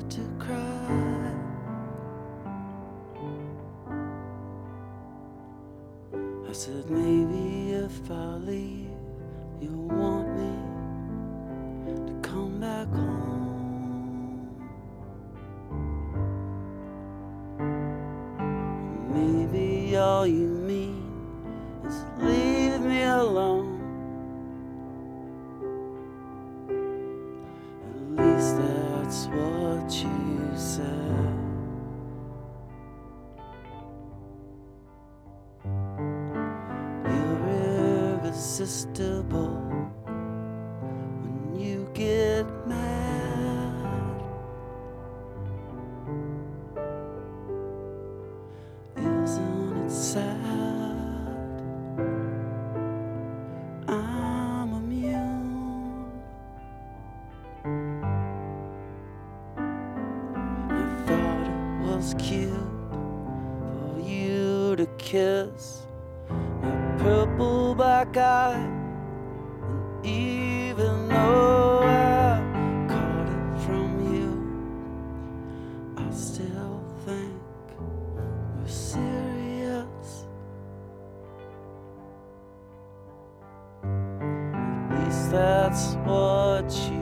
to cry. I said, maybe if I leave, you'll want me to come back home. Maybe all you mean is leave me alone. At least that's what you said. You're irresistible when you get mad. Isn't it sad? I'm immune. I thought it was cute for you to kiss my purple black eye, and even though I caught it from you, I still think we're serious. At least that's what you